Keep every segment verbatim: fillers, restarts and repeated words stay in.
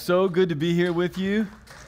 so good to be here with you.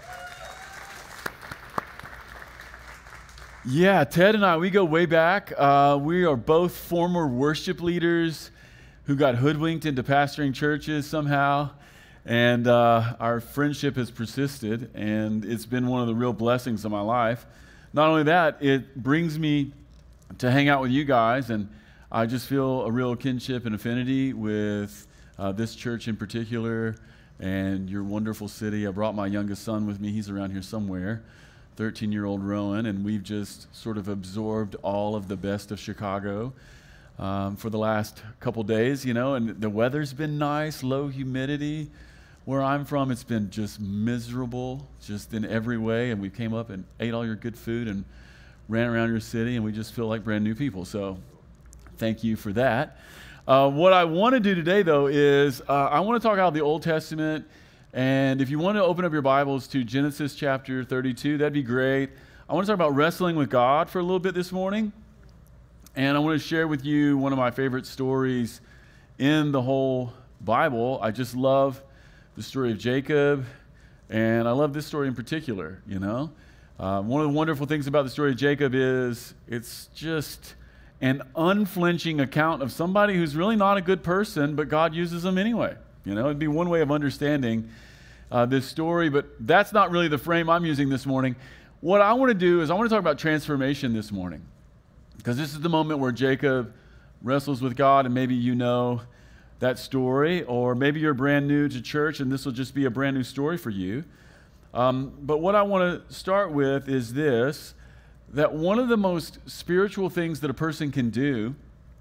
Yeah, Ted and I, we go way back. Uh, we are both former worship leaders who got hoodwinked into pastoring churches somehow. And uh, our friendship has persisted, and it's been one of the real blessings of my life. Not only that, it brings me to hang out with you guys, and I just feel a real kinship and affinity with uh, this church in particular and your wonderful city. I brought my youngest son with me. He's around here somewhere. thirteen-year-old Rowan, and we've just sort of absorbed all of the best of Chicago um, for the last couple days, you know, and the weather's been nice, low humidity. Where I'm from, it's been just miserable, just in every way, and we came up and ate all your good food and ran around your city, and we just feel like brand new people, so thank you for that. Uh, what I want to do today, though, is uh, I want to talk about the Old Testament. And if you want to open up your Bibles to Genesis chapter thirty-two, that'd be great. I want to talk about wrestling with God for a little bit this morning. And I want to share with you one of my favorite stories in the whole Bible. I just love the story of Jacob, and I love this story in particular, you know. Uh, one of the wonderful things about the story of Jacob is it's just an unflinching account of somebody who's really not a good person, but God uses them anyway. You know, it'd be one way of understanding uh, this story, but that's not really the frame I'm using this morning. What I want to do is I want to talk about transformation this morning, because this is the moment where Jacob wrestles with God, and maybe you know that story, or maybe you're brand new to church, and this will just be a brand new story for you. Um, but what I want to start with is this, that one of the most spiritual things that a person can do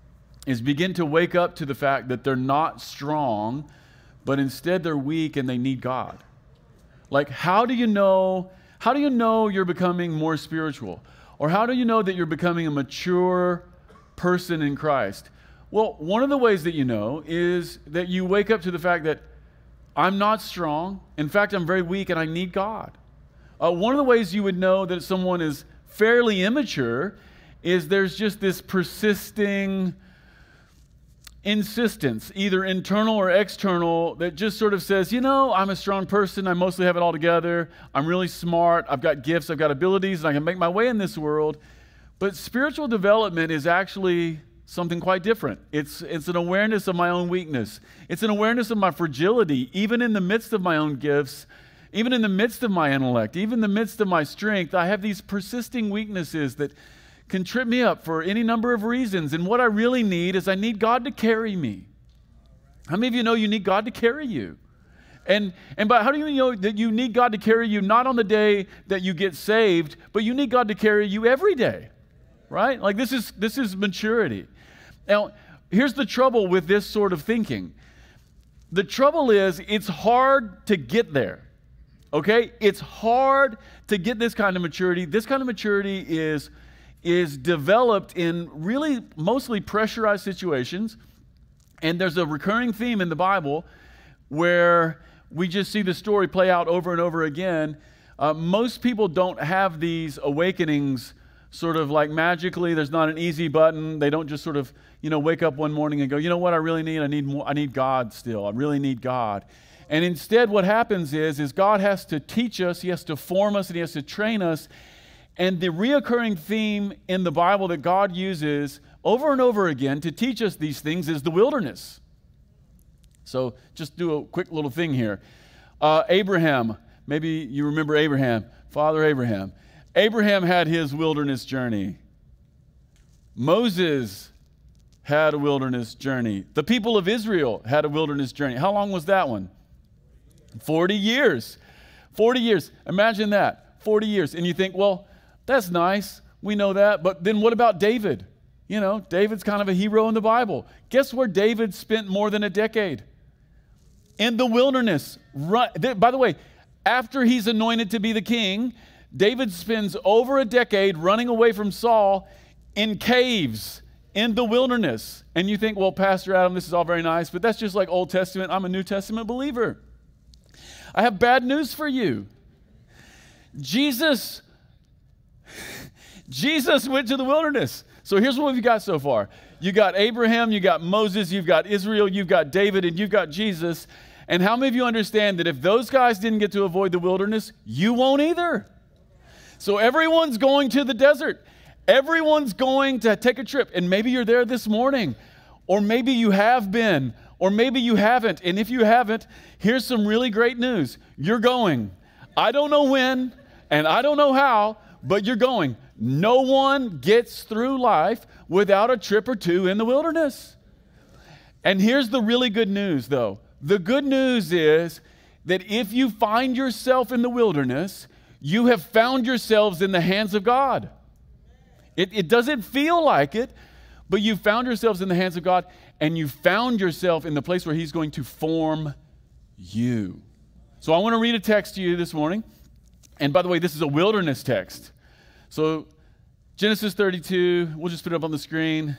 is begin to wake up to the fact that they're not strong, but instead they're weak and they need God. Like, how do you know, how do you know you're becoming more spiritual? Or how do you know that you're becoming a mature person in Christ? Well, one of the ways that you know is that you wake up to the fact that I'm not strong. In fact, I'm very weak and I need God. Uh, one of the ways you would know that someone is fairly immature is there's just this persisting insistence, either internal or external, that just sort of says, you know, I'm a strong person, I mostly have it all together, I'm really smart, I've got gifts, I've got abilities, and I can make my way in this world. But spiritual development is actually something quite different. It's, it's an awareness of my own weakness. It's an awareness of my fragility, even in the midst of my own gifts, even in the midst of my intellect, even in the midst of my strength. I have these persisting weaknesses that can trip me up for any number of reasons. And what I really need is I need God to carry me. How many of you know you need God to carry you? And and by how do you know that you need God to carry you not on the day that you get saved, but you need God to carry you every day, right? Like this is this is maturity. Now, here's the trouble with this sort of thinking. The trouble is it's hard to get there, okay? It's hard to get this kind of maturity. This kind of maturity is is developed in really mostly pressurized situations. And there's a recurring theme in the Bible where we just see the story play out over and over again. Uh, most people don't have these awakenings sort of like magically. There's not an easy button. They don't just sort of, you know, wake up one morning and go, you know what I really need? I need more. I need God still. I really need God. And instead what happens is, is God has to teach us, He has to form us, and He has to train us. And the reoccurring theme in the Bible that God uses over and over again to teach us these things is the wilderness. So just do a quick little thing here. Uh, Abraham, maybe you remember Abraham, Father Abraham. Abraham had his wilderness journey. Moses had a wilderness journey. The people of Israel had a wilderness journey. How long was that one? forty years. forty years. Imagine that. forty years. And you think, well, that's nice. We know that. But then what about David? You know, David's kind of a hero in the Bible. Guess where David spent more than a decade? In the wilderness. By the way, after he's anointed to be the king, David spends over a decade running away from Saul in caves in the wilderness. And you think, well, Pastor Adam, this is all very nice, but that's just like Old Testament. I'm a New Testament believer. I have bad news for you. Jesus Jesus went to the wilderness. So here's what we've got so far. You got Abraham, you got Moses, you've got Israel, you've got David, and you've got Jesus. And how many of you understand that if those guys didn't get to avoid the wilderness, you won't either? So everyone's going to the desert. Everyone's going to take a trip. And maybe you're there this morning, or maybe you have been, or maybe you haven't. And if you haven't, here's some really great news. You're going. I don't know when, and I don't know how, but you're going. No one gets through life without a trip or two in the wilderness. And here's the really good news, though. The good news is that if you find yourself in the wilderness, you have found yourselves in the hands of God. It, it doesn't feel like it, but you found yourselves in the hands of God, and you found yourself in the place where He's going to form you. So I want to read a text to you this morning. And by the way, this is a wilderness text. So Genesis thirty-two, we'll just put it up on the screen.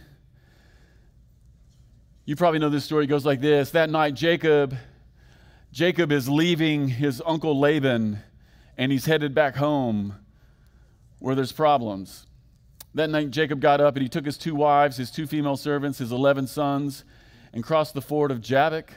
You probably know this story. It goes like this. That night, Jacob, Jacob is leaving his uncle Laban, and he's headed back home where there's problems. That night, Jacob got up, and he took his two wives, his two female servants, his eleven sons, and crossed the ford of Jabbok.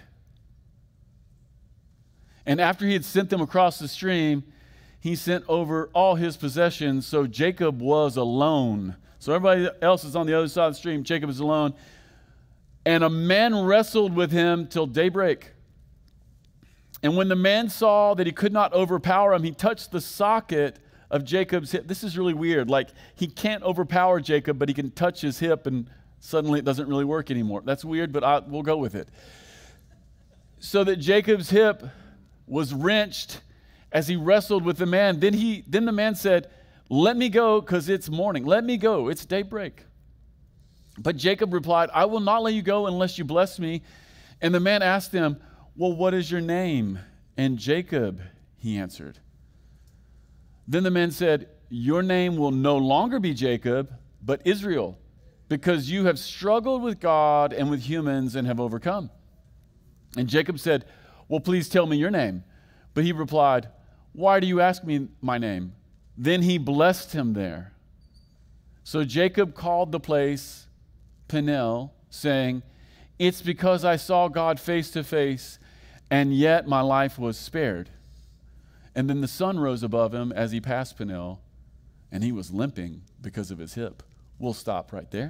And after he had sent them across the stream, he sent over all his possessions, so Jacob was alone. So everybody else is on the other side of the stream. Jacob is alone. And a man wrestled with him till daybreak. And when the man saw that he could not overpower him, he touched the socket of Jacob's hip. This is really weird. Like, he can't overpower Jacob, but he can touch his hip, and suddenly it doesn't really work anymore. That's weird, but I, we'll go with it. So that Jacob's hip was wrenched as he wrestled with the man. Then he, then the man said, "Let me go, because it's morning. Let me go. It's daybreak." But Jacob replied, "I will not let you go unless you bless me." And the man asked him, "Well, what is your name?" And Jacob, he answered. Then the man said, "Your name will no longer be Jacob, but Israel, because you have struggled with God and with humans and have overcome." And Jacob said, "Well, please tell me your name." But he replied, "Why do you ask me my name?" Then he blessed him there. So Jacob called the place Peniel, saying, "It's because I saw God face to face, and yet my life was spared." And then the sun rose above him as he passed Peniel, and he was limping because of his hip. We'll stop right there.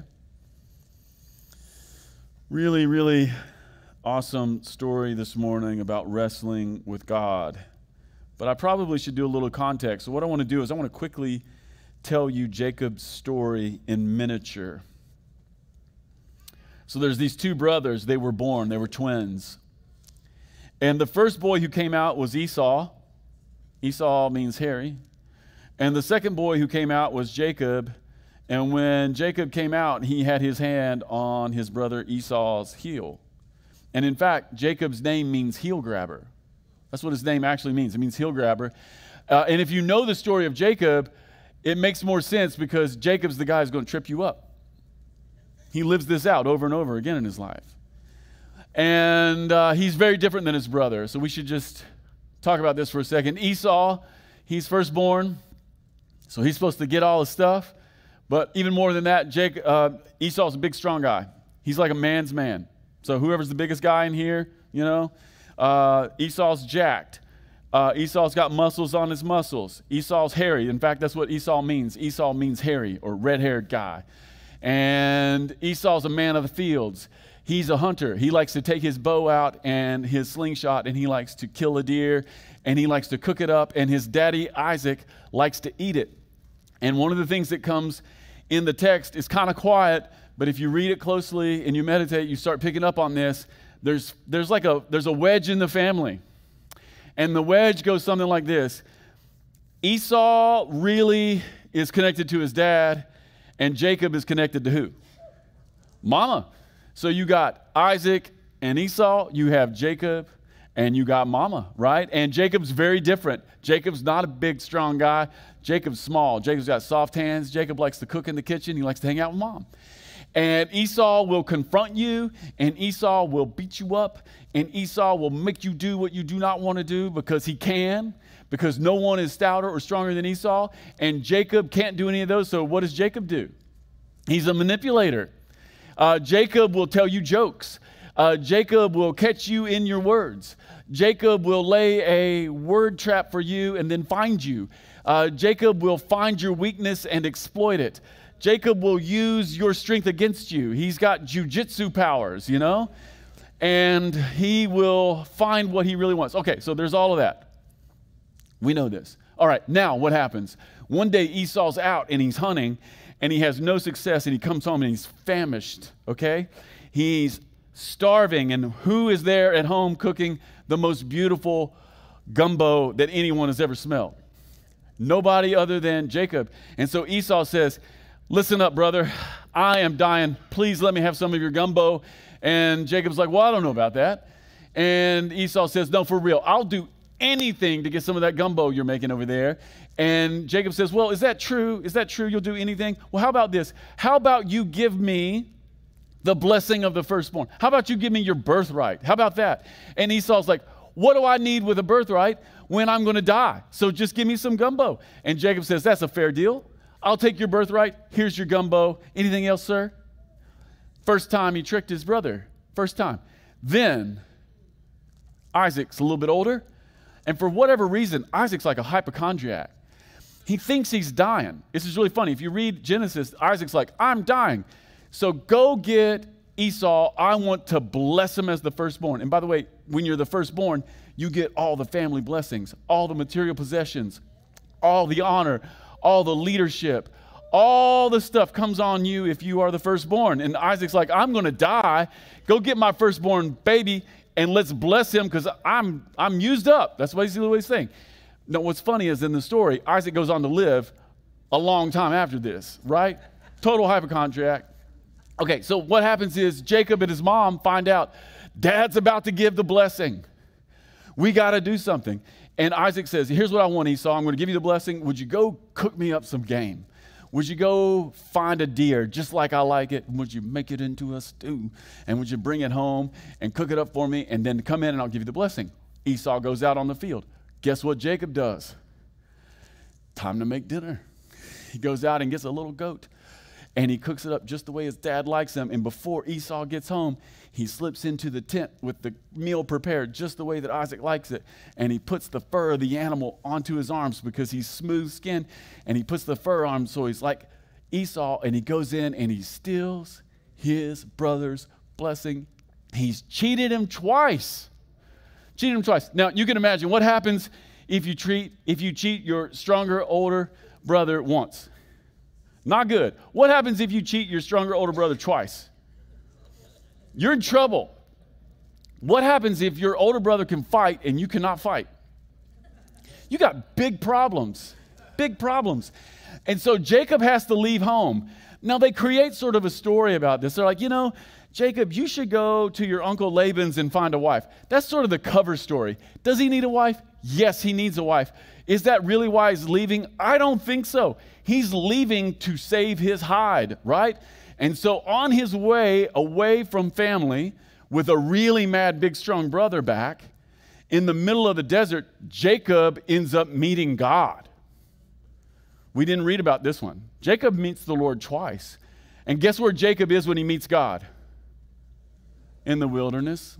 Really, really awesome story this morning about wrestling with God. But I probably should do a little context. So what I want to do is I want to quickly tell you Jacob's story in miniature. So there's these two brothers. They were born. They were twins. And the first boy who came out was Esau. Esau means hairy. And the second boy who came out was Jacob. And when Jacob came out, he had his hand on his brother Esau's heel. And in fact, Jacob's name means heel grabber. That's what his name actually means. It means heel grabber. Uh, and if you know the story of Jacob, it makes more sense because Jacob's the guy who's going to trip you up. He lives this out over and over again in his life. And uh, he's very different than his brother. So we should just talk about this for a second. Esau, he's firstborn. So he's supposed to get all the stuff. But even more than that, Jake, uh, Esau's a big, strong guy. He's like a man's man. So whoever's the biggest guy in here, you know, uh, Esau's jacked. Uh, Esau's got muscles on his muscles. Esau's hairy. In fact, that's what Esau means. Esau means hairy or red-haired guy. And Esau's a man of the fields. He's a hunter. He likes to take his bow out and his slingshot, and he likes to kill a deer, and he likes to cook it up, and his daddy, Isaac, likes to eat it. And one of the things that comes in the text is kind of quiet, but if you read it closely and you meditate, you start picking up on this. There's, there's like a, there's a wedge in the family. And the wedge goes something like this. Esau really is connected to his dad, and Jacob is connected to who? Mama. So you got Isaac and Esau, you have Jacob, and you got Mama, right? And Jacob's very different. Jacob's not a big, strong guy. Jacob's small. Jacob's got soft hands. Jacob likes to cook in the kitchen. He likes to hang out with Mom. And Esau will confront you, and Esau will beat you up, and Esau will make you do what you do not want to do because he can, because no one is stouter or stronger than Esau, and Jacob can't do any of those. So what does Jacob do? He's a manipulator. Uh, Jacob will tell you jokes. Uh, Jacob will catch you in your words. Jacob will lay a word trap for you and then find you. Uh, Jacob will find your weakness and exploit it. Jacob will use your strength against you. He's got jujitsu powers, you know, and he will find what he really wants. Okay, so there's all of that. We know this. All right, now what happens? One day Esau's out and he's hunting and he has no success and he comes home and he's famished, okay? He's starving, and who is there at home cooking the most beautiful gumbo that anyone has ever smelled? Nobody other than Jacob. And so Esau says, listen up, brother, I am dying. Please let me have some of your gumbo. And Jacob's like, well, I don't know about that. And Esau says, no, for real, I'll do anything to get some of that gumbo you're making over there. And Jacob says, well, is that true? Is that true? You'll do anything? Well, how about this? How about you give me the blessing of the firstborn? How about you give me your birthright? How about that? And Esau's like, what do I need with a birthright when I'm going to die? So just give me some gumbo. And Jacob says, that's a fair deal. I'll take your birthright. Here's your gumbo. Anything else, sir? First time he tricked his brother. First time. Then Isaac's a little bit older. And for whatever reason, Isaac's like a hypochondriac. He thinks he's dying. This is really funny. If you read Genesis, Isaac's like, I'm dying. So go get Esau. I want to bless him as the firstborn. And by the way, when you're the firstborn, you get all the family blessings, all the material possessions, all the honor, all the leadership, all the stuff comes on you if you are the firstborn. And Isaac's like, I'm going to die. Go get my firstborn baby and let's bless him because I'm I'm used up. That's what he's, what he's saying. Now, what's funny is in the story, Isaac goes on to live a long time after this, right? Total hypochondriac. Okay, so what happens is Jacob and his mom find out Dad's about to give the blessing. We got to do something. And Isaac says, here's what I want, Esau. I'm going to give you the blessing. Would you go cook me up some game? Would you go find a deer just like I like it? Would you make it into a stew? And would you bring it home and cook it up for me and then come in and I'll give you the blessing? Esau goes out on the field. Guess what Jacob does? Time to make dinner. He goes out and gets a little goat and he cooks it up just the way his dad likes him. And before Esau gets home, he slips into the tent with the meal prepared just the way that Isaac likes it. And he puts the fur of the animal onto his arms because he's smooth skinned. And he puts the fur on him so he's like Esau. And he goes in and he steals his brother's blessing. He's cheated him twice. Cheated him twice. Now, you can imagine what happens if you treat, if you cheat your stronger, older brother once. Not good. What happens if you cheat your stronger, older brother twice? You're in trouble. What happens if your older brother can fight and you cannot fight? You got big problems. Big problems. And so Jacob has to leave home. Now, they create sort of a story about this. They're like, you know, Jacob, you should go to your uncle Laban's and find a wife. That's sort of the cover story. Does he need a wife? Yes, he needs a wife. Is that really why he's leaving? I don't think so. He's leaving to save his hide, right? And so on his way away from family with a really mad, big, strong brother back, in the middle of the desert, Jacob ends up meeting God. We didn't read about this one. Jacob meets the Lord twice. And guess where Jacob is when he meets God? In the wilderness.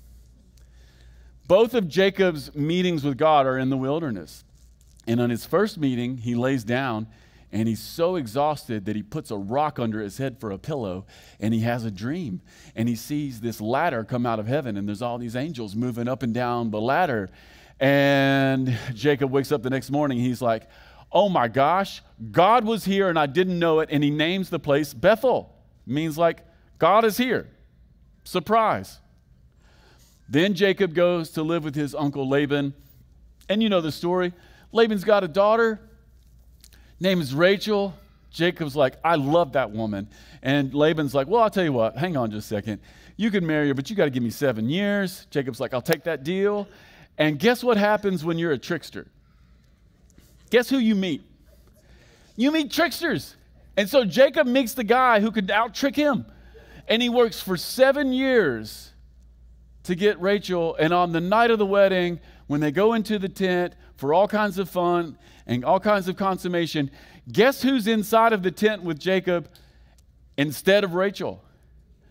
Both of Jacob's meetings with God are in the wilderness. And on his first meeting, he lays down and he's so exhausted that he puts a rock under his head for a pillow and he has a dream. And he sees this ladder come out of heaven and there's all these angels moving up and down the ladder. And Jacob wakes up the next morning. He's like, oh my gosh, God was here and I didn't know it. And he names the place Bethel. Means like God is here. Surprise. Then Jacob goes to live with his uncle Laban. And you know the story. Laban's got a daughter. Name is Rachel. Jacob's like, I love that woman. And Laban's like, well, I'll tell you what. Hang on just a second. You can marry her, but you got to give me seven years. Jacob's like, I'll take that deal. And guess what happens when you're a trickster? Guess who you meet? You meet tricksters. And so Jacob meets the guy who could out-trick him. And he works for seven years to get Rachel. And on the night of the wedding, when they go into the tent for all kinds of fun and all kinds of consummation, guess who's inside of the tent with Jacob instead of Rachel?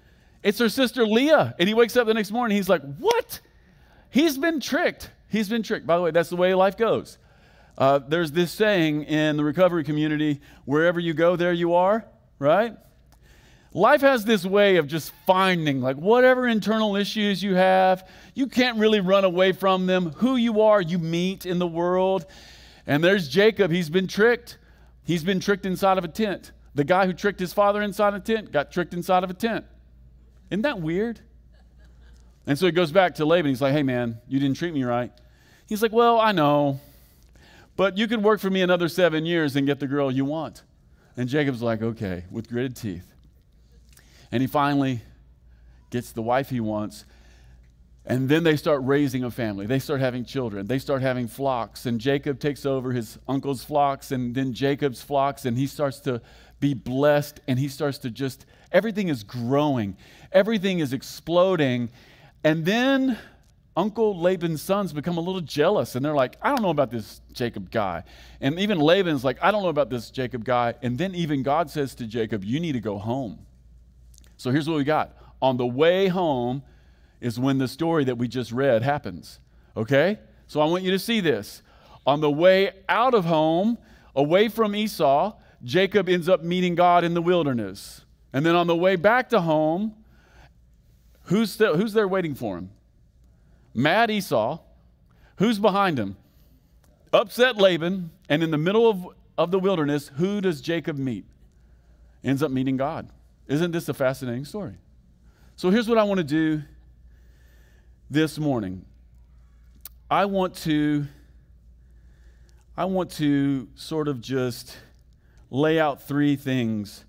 It's her sister Leah. And he wakes up the next morning. He's like, what? He's been tricked. He's been tricked. By the way, that's the way life goes. Uh, there's this saying in the recovery community, wherever you go, there you are, right? Life has this way of just finding, like, whatever internal issues you have, you can't really run away from them. Who you are, you meet in the world. And there's Jacob. He's been tricked. He's been tricked inside of a tent. The guy who tricked his father inside a tent got tricked inside of a tent. Isn't that weird? And so he goes back to Laban. He's like, hey, man, you didn't treat me right. He's like, well, I know, but you could work for me another seven years and get the girl you want. And Jacob's like, okay, with gritted teeth. And he finally gets the wife he wants. And then they start raising a family. They start having children. They start having flocks. And Jacob takes over his uncle's flocks and then Jacob's flocks. And he starts to be blessed. And he starts to just, everything is growing. Everything is exploding. And then Uncle Laban's sons become a little jealous. And they're like, I don't know about this Jacob guy. And even Laban's like, I don't know about this Jacob guy. And then even God says to Jacob, you need to go home. So here's what we got. On the way home is when the story that we just read happens. Okay? So I want you to see this. On the way out of home, away from Esau, Jacob ends up meeting God in the wilderness. And then on the way back to home, who's, still, who's there waiting for him? Mad Esau. Who's behind him? Upset Laban. And in the middle of, of the wilderness, who does Jacob meet? Ends up meeting God. Isn't this a fascinating story? So here's what I want to do this morning. I want to, I want to sort of just lay out three things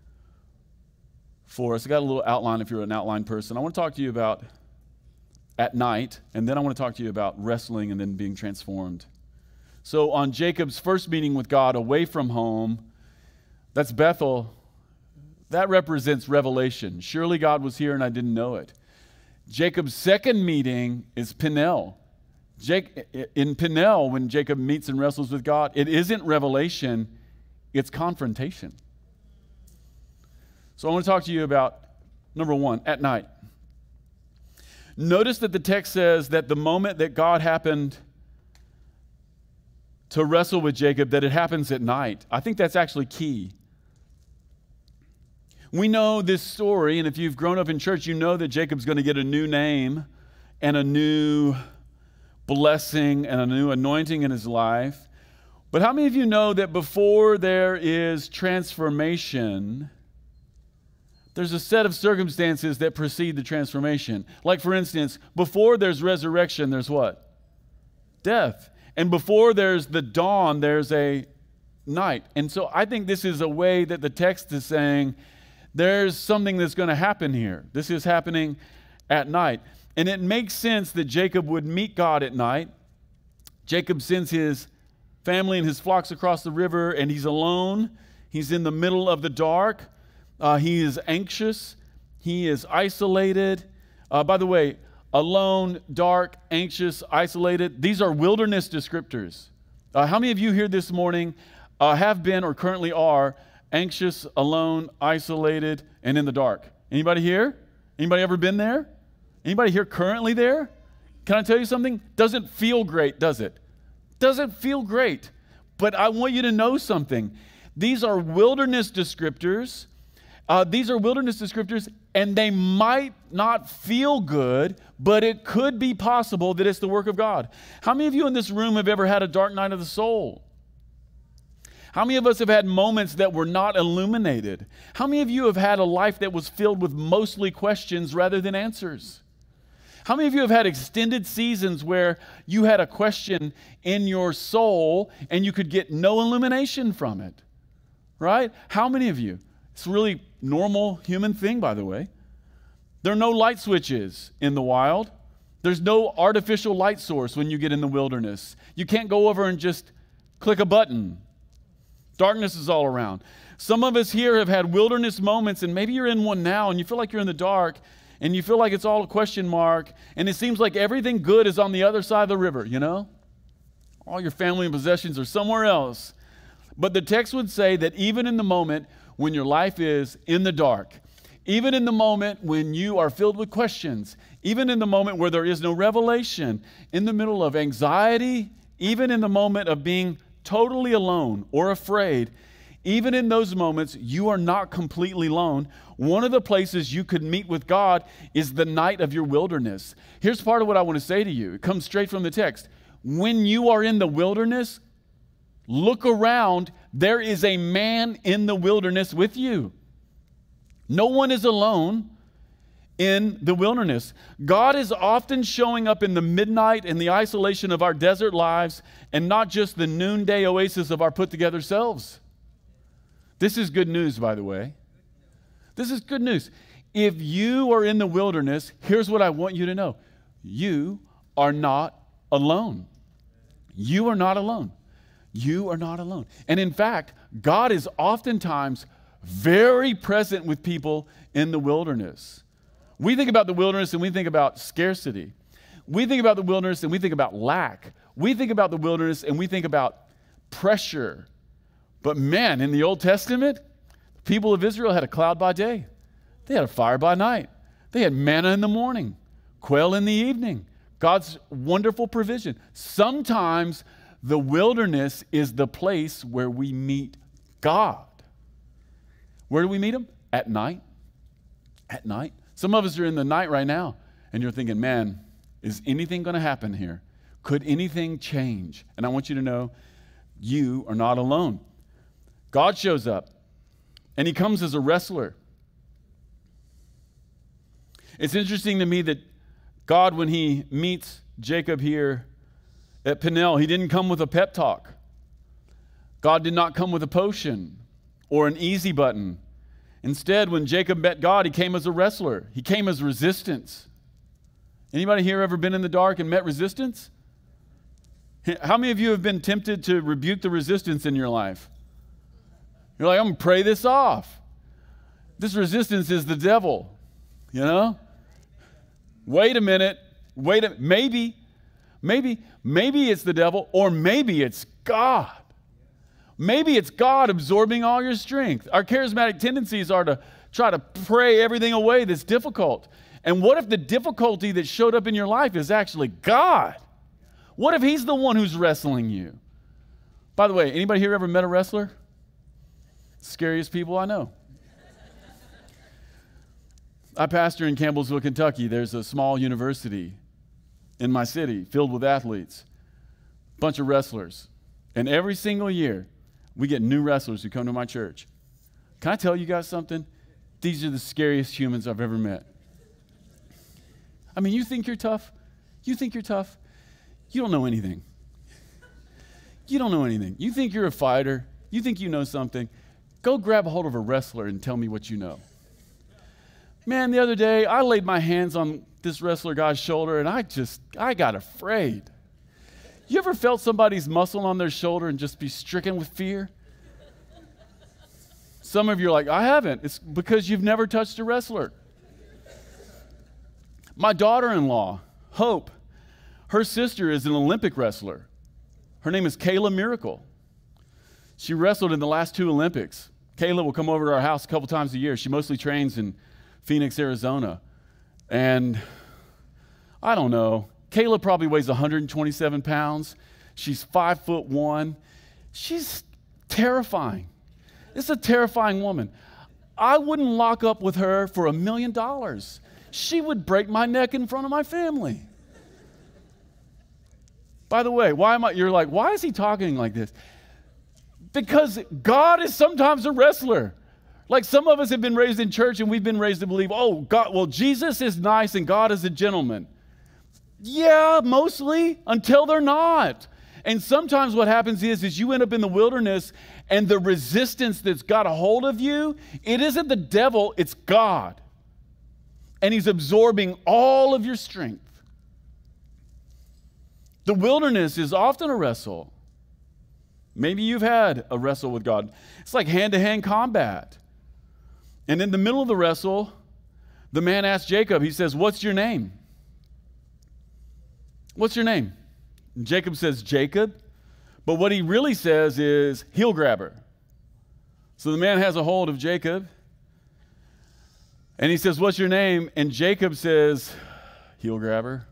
for us. I got a little outline if you're an outline person. I want to talk to you about at night, and then I want to talk to you about wrestling and then being transformed. So on Jacob's first meeting with God away from home, that's Bethel. That represents revelation. Surely God was here and I didn't know it. Jacob's second meeting is Peniel. Jake, in Peniel, when Jacob meets and wrestles with God, it isn't revelation, it's confrontation. So I want to talk to you about, number one, at night. Notice that the text says that the moment that God happened to wrestle with Jacob, that it happens at night. I think that's actually key. We know this story, and if you've grown up in church, you know that Jacob's going to get a new name and a new blessing and a new anointing in his life. But how many of you know that before there is transformation, there's a set of circumstances that precede the transformation? Like, for instance, before there's resurrection, there's what? Death. And before there's the dawn, there's a night. And so I think this is a way that the text is saying, there's something that's going to happen here. This is happening at night. And it makes sense that Jacob would meet God at night. Jacob sends his family and his flocks across the river, and he's alone. He's in the middle of the dark. Uh, he is anxious. He is isolated. Uh, by the way, alone, dark, anxious, isolated, these are wilderness descriptors. Uh, how many of you here this morning uh, have been or currently are anxious, alone, isolated, and in the dark? Anybody here? Anybody ever been there? Anybody here currently there? Can I tell you something? Doesn't feel great, does it? Doesn't feel great. But I want you to know something. These are wilderness descriptors. Uh, these are wilderness descriptors, and they might not feel good, but it could be possible that it's the work of God. How many of you in this room have ever had a dark night of the soul? How many of us have had moments that were not illuminated? How many of you have had a life that was filled with mostly questions rather than answers? How many of you have had extended seasons where you had a question in your soul and you could get no illumination from it? Right? How many of you? It's a really normal human thing, by the way. There are no light switches in the wild. There's no artificial light source when you get in the wilderness. You can't go over and just click a button. Darkness is all around. Some of us here have had wilderness moments, and maybe you're in one now, and you feel like you're in the dark, and you feel like it's all a question mark, and it seems like everything good is on the other side of the river, you know? All your family and possessions are somewhere else. But the text would say that even in the moment when your life is in the dark, Even in the moment when you are filled with questions, even in the moment where there is no revelation, in the middle of anxiety, even in the moment of being totally alone or afraid, even in those moments, you are not completely alone. One of the places you could meet with God is the night of your wilderness. Here's part of what I want to say to you. It comes straight from the text. When you are in the wilderness, look around. There is a man in the wilderness with you. No one is alone in the wilderness. God is often showing up in the midnight and the isolation of our desert lives and not just the noonday oasis of our put-together selves. This is good news, by the way. This is good news. If you are in the wilderness, here's what I want you to know. You are not alone. You are not alone. You are not alone. And in fact, God is oftentimes very present with people in the wilderness. We think about the wilderness and we think about scarcity. We think about the wilderness and we think about lack. We think about the wilderness and we think about pressure. But man, in the Old Testament, the people of Israel had a cloud by day. They had a fire by night. They had manna in the morning, quail in the evening. God's wonderful provision. Sometimes the wilderness is the place where we meet God. Where do we meet him? At night. At night. Some of us are in the night right now, and you're thinking, man, is anything going to happen here? Could anything change? And I want you to know, you are not alone. God shows up, and he comes as a wrestler. It's interesting to me that God, when he meets Jacob here at Peniel, he didn't come with a pep talk. God did not come with a potion or an easy button. Instead, when Jacob met God, he came as a wrestler. He came as resistance. Anybody here ever been in the dark and met resistance? How many of you have been tempted to rebuke the resistance in your life? You're like, I'm going to pray this off. This resistance is the devil, you know? Wait a minute. Wait a maybe, maybe, maybe it's the devil, or maybe it's God. Maybe it's God absorbing all your strength. Our charismatic tendencies are to try to pray everything away that's difficult. And what if the difficulty that showed up in your life is actually God? What if he's the one who's wrestling you? By the way, anybody here ever met a wrestler? Scariest people I know. I pastor in Campbellsville, Kentucky. There's a small university in my city filled with athletes, bunch of wrestlers. And every single year, we get new wrestlers who come to my church. Can I tell you guys something? These are the scariest humans I've ever met. I mean, you think you're tough? You think you're tough? You don't know anything. You don't know anything. You think you're a fighter. You think you know something. Go grab a hold of a wrestler and tell me what you know. Man, the other day, I laid my hands on this wrestler guy's shoulder, and I just, I got afraid. You ever felt somebody's muscle on their shoulder and just be stricken with fear? Some of you are like, I haven't. It's because you've never touched a wrestler. My daughter-in-law, Hope, her sister is an Olympic wrestler. Her name is Kayla Miracle. She wrestled in the last two Olympics. Kayla will come over to our house a couple times a year. She mostly trains in Phoenix, Arizona. And I don't know, Kayla probably weighs one hundred twenty-seven pounds. She's five foot one. She's terrifying. It's a terrifying woman. I wouldn't lock up with her for a million dollars. She would break my neck in front of my family. By the way, why am I, you're like, why is he talking like this? Because God is sometimes a wrestler. Like some of us have been raised in church and we've been raised to believe, oh, God, well, Jesus is nice and God is a gentleman. Yeah, mostly, until they're not. And sometimes what happens is, is you end up in the wilderness and the resistance that's got a hold of you, it isn't the devil, it's God. And he's absorbing all of your strength. The wilderness is often a wrestle. Maybe you've had a wrestle with God. It's like hand-to-hand combat. And in the middle of the wrestle, the man asked Jacob, he says, what's your name? What's your name? And Jacob says, Jacob. But what he really says is, heel grabber. So the man has a hold of Jacob. And he says, what's your name? And Jacob says, heel grabber.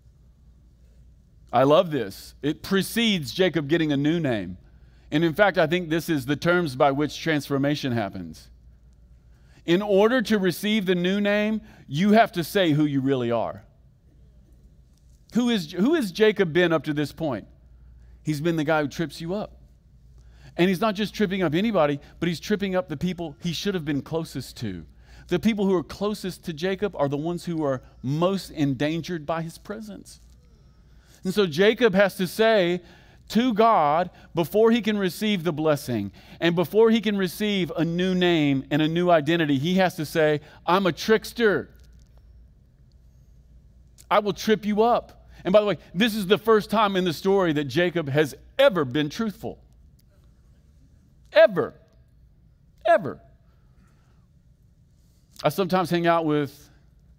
I love this. It precedes Jacob getting a new name. And in fact, I think this is the terms by which transformation happens. In order to receive the new name, you have to say who you really are. Who is, who has Jacob been up to this point? He's been the guy who trips you up. And he's not just tripping up anybody, but he's tripping up the people he should have been closest to. The people who are closest to Jacob are the ones who are most endangered by his presence. And so Jacob has to say to God, before he can receive the blessing and before he can receive a new name and a new identity, he has to say, I'm a trickster. I will trip you up. And by the way, this is the first time in the story that Jacob has ever been truthful. Ever. Ever. I sometimes hang out with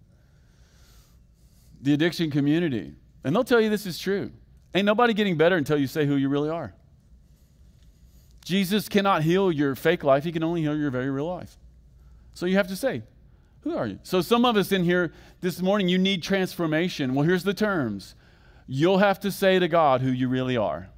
the addiction community, and they'll tell you this is true. Ain't nobody getting better until you say who you really are. Jesus cannot heal your fake life. He can only heal your very real life. So you have to say, who are you? So some of us in here this morning, you need transformation. Well, here's the terms. You'll have to say to God who you really are.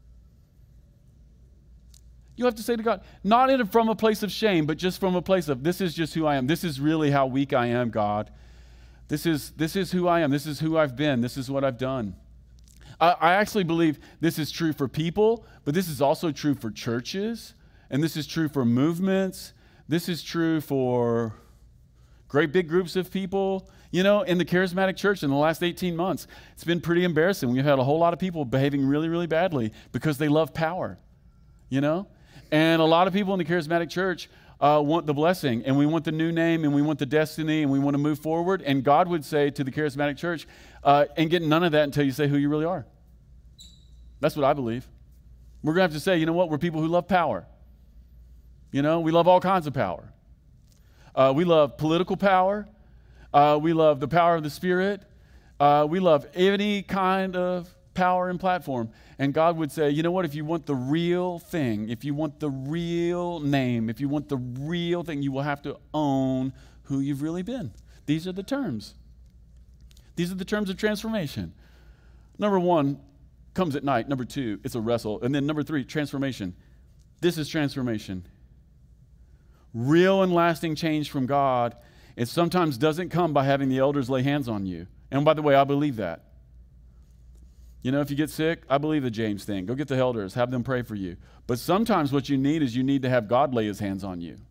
You have to say to God, not in a, from a place of shame, but just from a place of, this is just who I am. This is really how weak I am, God. This is, this is who I am. This is who I've been. This is what I've done. I, I actually believe this is true for people, but this is also true for churches, and this is true for movements. This is true for great big groups of people. You know, in the charismatic church in the last eighteen months, it's been pretty embarrassing. We've had a whole lot of people behaving really, really badly because they love power, you know? And a lot of people in the charismatic church uh, want the blessing, and we want the new name, and we want the destiny, and we want to move forward. And God would say to the charismatic church, uh, and get none of that until you say who you really are. That's what I believe. We're going to have to say, you know what? We're people who love power. You know, we love all kinds of power. Uh, we love political power. Uh, we love the power of the Spirit. Uh, we love any kind of power and platform. And God would say, you know what, if you want the real thing, if you want the real name, if you want the real thing, you will have to own who you've really been. These are the terms. These are the terms of transformation. Number one comes at night. Number two, it's a wrestle. And then number three, transformation. This is transformation. Real and lasting change from God, it sometimes doesn't come by having the elders lay hands on you. And by the way, I believe that. You know, if you get sick, I believe the James thing. Go get the elders, have them pray for you. But sometimes what you need is you need to have God lay his hands on you.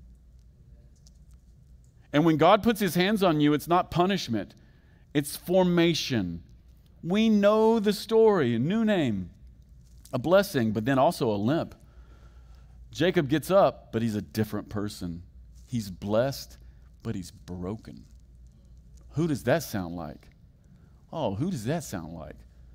And when God puts his hands on you, it's not punishment. It's formation. We know the story, a new name, a blessing, but then also a limp. Jacob gets up, but he's a different person. He's blessed, but he's broken. Who does that sound like? Oh, who does that sound like?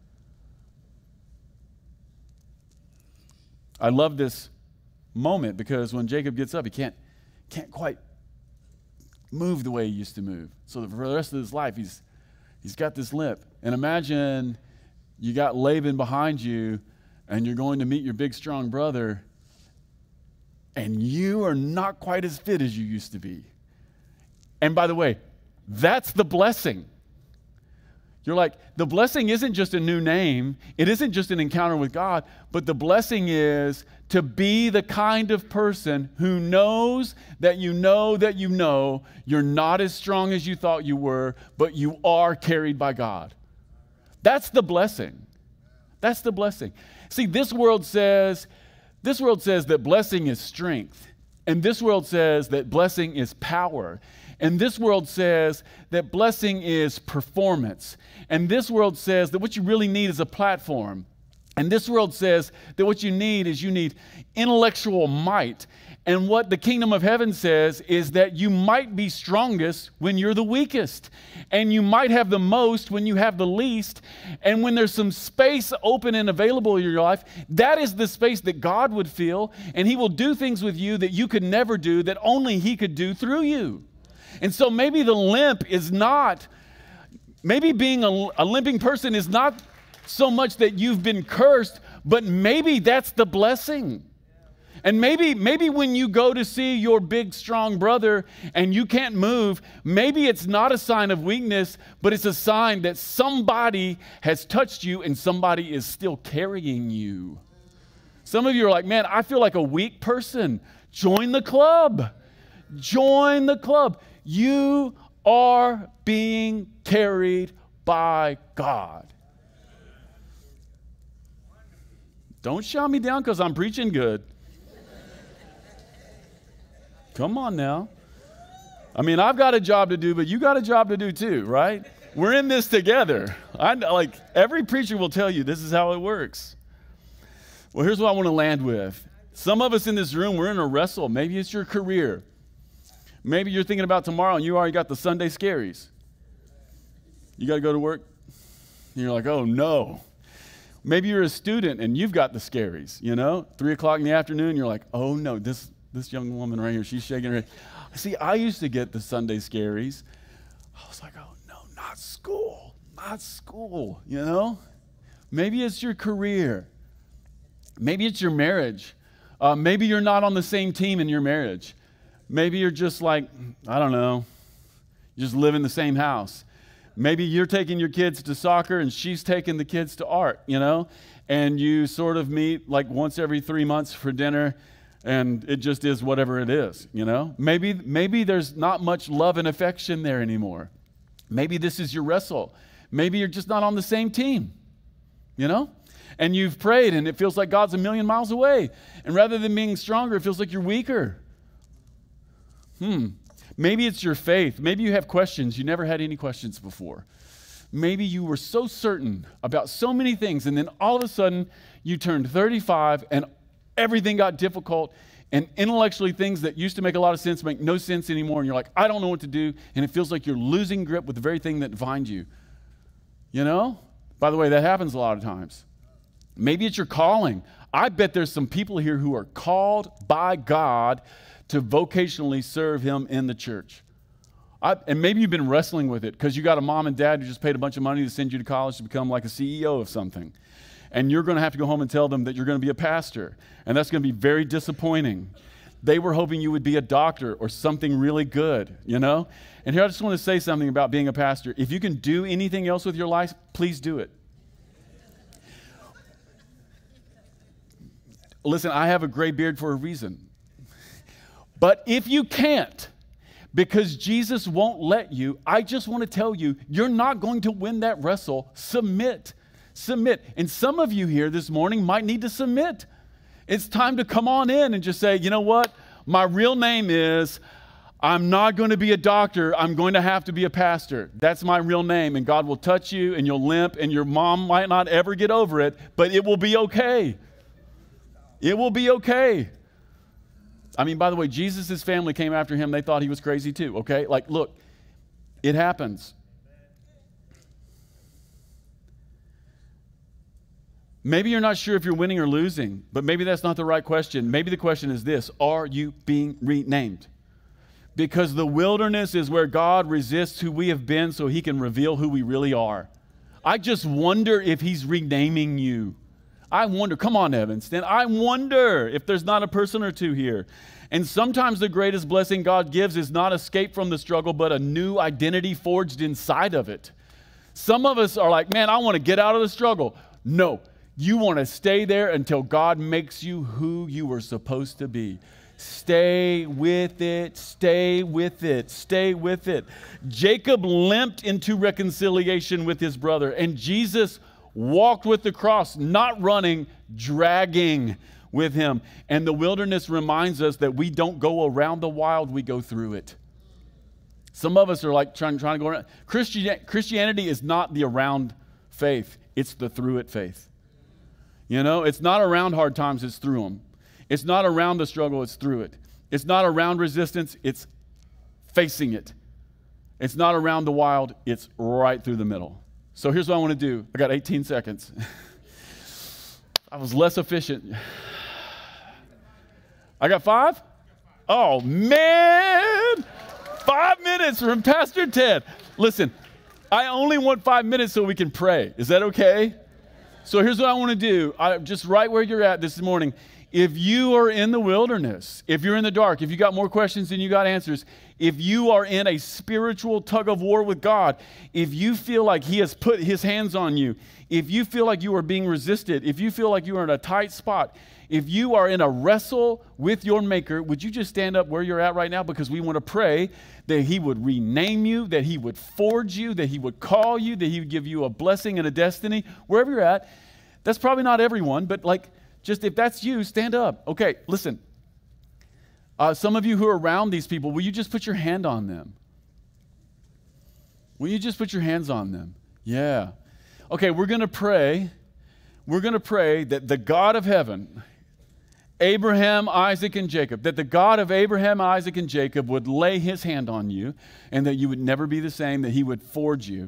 I love this moment because when Jacob gets up, he can't, can't quite move the way he used to move. So for the rest of his life, he's, he's got this limp. And imagine you got Laban behind you and you're going to meet your big, strong brother, and you are not quite as fit as you used to be. And by the way, that's the blessing. You're like, the blessing isn't just a new name. It isn't just an encounter with God, but the blessing is to be the kind of person who knows that you know that you know you're not as strong as you thought you were, but you are carried by God. That's the blessing. That's the blessing. See, this world says, this world says that blessing is strength. And this world says that blessing is power. And this world says that blessing is performance. And this world says that what you really need is a platform. And this world says that what you need is you need intellectual might. And what the kingdom of heaven says is that you might be strongest when you're the weakest. And you might have the most when you have the least. And when there's some space open and available in your life, that is the space that God would fill. And he will do things with you that you could never do, that only he could do through you. And so maybe the limp is not, maybe being a, a limping person is not so much that you've been cursed, but maybe that's the blessing. And maybe, maybe when you go to see your big, strong brother and you can't move, maybe it's not a sign of weakness, but it's a sign that somebody has touched you and somebody is still carrying you. Some of you are like, man, I feel like a weak person. Join the club. Join the club. You are being carried by God. Don't shout me down because I'm preaching good. Come on now. I mean, I've got a job to do, but you got a job to do too, right? We're in this together. I like every preacher will tell you this is how it works. Well, here's what I want to land with. Some of us in this room, we're in a wrestle. Maybe it's your career. Maybe you're thinking about tomorrow and you already got the Sunday scaries. You got to go to work. And you're like, oh no. Maybe you're a student and you've got the scaries, you know? Three o'clock in the afternoon, you're like, oh no, this This young woman right here, she's shaking her head. See, I used to get the Sunday scaries. I was like, oh, no, not school. Not school, you know? Maybe it's your career. Maybe it's your marriage. Uh, maybe you're not on the same team in your marriage. Maybe you're just like, I don't know, you just live in the same house. Maybe you're taking your kids to soccer and she's taking the kids to art, you know? And you sort of meet like once every three months for dinner. And it just is whatever it is, you know? Maybe, maybe there's not much love and affection there anymore. Maybe this is your wrestle. Maybe you're just not on the same team, you know? And you've prayed and it feels like God's a million miles away. And rather than being stronger, it feels like you're weaker. Hmm. Maybe it's your faith. Maybe you have questions. You never had any questions before. Maybe you were so certain about so many things and then all of a sudden you turned thirty-five and everything got difficult, and intellectually things that used to make a lot of sense make no sense anymore, and you're like, I don't know what to do, and it feels like you're losing grip with the very thing that defined you. You know? By the way, that happens a lot of times. Maybe it's your calling. I bet there's some people here who are called by God to vocationally serve Him in the church. I, and maybe you've been wrestling with it because you got a mom and dad who just paid a bunch of money to send you to college to become like a C E O of something. And you're going to have to go home and tell them that you're going to be a pastor. And that's going to be very disappointing. They were hoping you would be a doctor or something really good, you know? And here I just want to say something about being a pastor. If you can do anything else with your life, please do it. Listen, I have a gray beard for a reason. But if you can't, because Jesus won't let you, I just want to tell you, you're not going to win that wrestle. Submit. Submit. And some of you here this morning might need to submit. It's time to come on in and just say, you know what? My real name is, I'm not going to be a doctor. I'm going to have to be a pastor. That's my real name. And God will touch you and you'll limp and your mom might not ever get over it, but it will be okay. It will be okay. I mean, by the way, Jesus' family came after him. They thought he was crazy too, okay? Like, look, it happens. Maybe you're not sure if you're winning or losing, but maybe that's not the right question. Maybe the question is this: are you being renamed? Because the wilderness is where God resists who we have been so He can reveal who we really are. I just wonder if He's renaming you. I wonder, come on, Evanston, I wonder if there's not a person or two here. And sometimes the greatest blessing God gives is not escape from the struggle, but a new identity forged inside of it. Some of us are like, man, I want to get out of the struggle. No. You want to stay there until God makes you who you were supposed to be. Stay with it, stay with it, stay with it. Jacob limped into reconciliation with his brother, and Jesus walked with the cross, not running, dragging with him. And the wilderness reminds us that we don't go around the wild, we go through it. Some of us are like trying, trying to go around. Christian, Christianity is not the around faith, it's the through it faith. You know, it's not around hard times, it's through them. It's not around the struggle, it's through it. It's not around resistance, it's facing it. It's not around the wild, it's right through the middle. So here's what I want to do. I got eighteen seconds. I was less efficient. I got five? Oh, man. Five minutes from Pastor Ted. Listen, I only want five minutes so we can pray. Is that okay? So here's what I want to do. I, just right where you're at this morning. If you are in the wilderness, if you're in the dark, if you got more questions than you got answers, if you are in a spiritual tug of war with God, if you feel like he has put his hands on you, if you feel like you are being resisted, if you feel like you are in a tight spot, if you are in a wrestle with your Maker, would you just stand up where you're at right now? Because we want to pray that he would rename you, that he would forge you, that he would call you, that he would give you a blessing and a destiny, wherever you're at. That's probably not everyone, but like, just if that's you, stand up. Okay, listen. Uh, some of you who are around these people, will you just put your hand on them? Will you just put your hands on them? Yeah. Okay, we're going to pray. We're going to pray that the God of heaven, Abraham, Isaac, and Jacob, that the God of Abraham, Isaac, and Jacob would lay his hand on you and that you would never be the same, that he would forge you.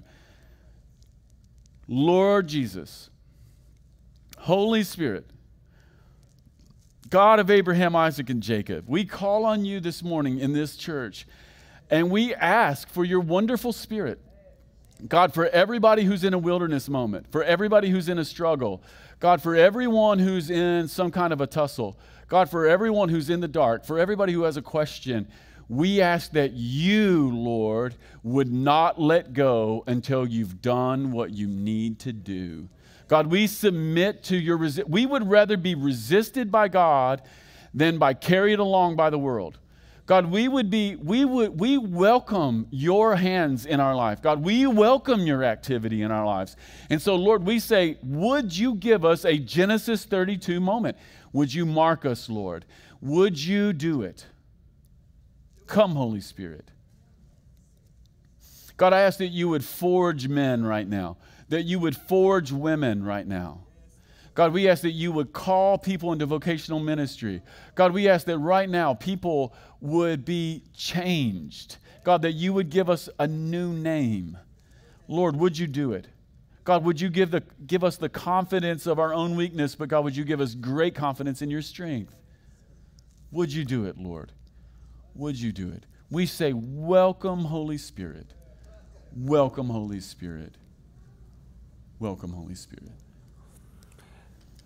Lord Jesus, Holy Spirit, God of Abraham, Isaac, and Jacob, we call on you this morning in this church, and we ask for your wonderful Spirit. God, for everybody who's in a wilderness moment, for everybody who's in a struggle, God, for everyone who's in some kind of a tussle, God, for everyone who's in the dark, for everybody who has a question, we ask that you, Lord, would not let go until you've done what you need to do. God, we submit to your resist. We would rather be resisted by God than by carried along by the world. God, we would be, we would, we welcome your hands in our life. God, we welcome your activity in our lives. And so, Lord, we say, would you give us a Genesis thirty-two moment? Would you mark us, Lord? Would you do it? Come, Holy Spirit. God, I ask that you would forge men right now, that you would forge women right now. God, we ask that you would call people into vocational ministry. God, we ask that right now people would be changed. God, that you would give us a new name. Lord, would you do it? God, would you give, the, give us the confidence of our own weakness, but God, would you give us great confidence in your strength? Would you do it, Lord? Would you do it? We say, welcome, Holy Spirit. Welcome, Holy Spirit. Welcome, Holy Spirit.